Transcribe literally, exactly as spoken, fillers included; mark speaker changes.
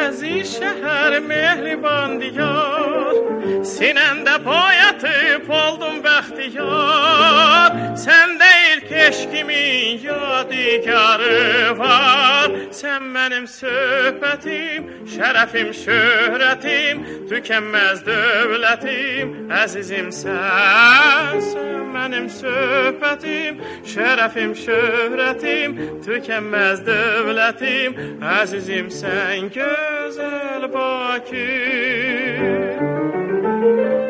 Speaker 1: əziz şəhər mehriban diyar, sinəndə boyatıb oldum bəxtiyar. Səndə ilk eşkimin yadigarı var. Sən mənim söhbətim, şərəfim, şöhrətim, tükənməz dövlətim, əzizim sən. Sən mənim söhbətim, şərəfim, şöhrətim, tükənməz dövlətim, əzizim sən gözəl Bakı.